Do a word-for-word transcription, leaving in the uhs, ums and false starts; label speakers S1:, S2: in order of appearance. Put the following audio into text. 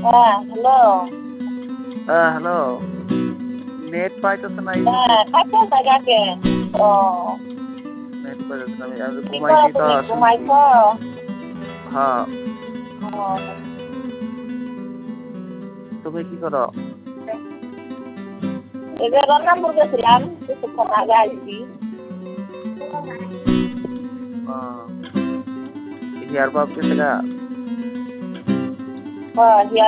S1: হ্যাঁ হ্যালো।
S2: হ্যাঁ hello. Net পাইতেছে না এই
S1: হ্যাঁ খাইছো জায়গাকে। ও
S2: নেট পাইতেছে না, আমি আমি
S1: কি করো
S2: ঘুমাইছি তো
S1: তুমি
S2: শুইছি।
S1: ঘুমাইছো?
S2: হ্যাঁ।
S1: ও
S2: তুমি কি করো?
S1: এই যে রংপুর গেছিলাম কিছুক্ষণ আগে আসছি।
S2: আহ, হিয়ার বাপ গেছে গা।
S1: হ্যাঁ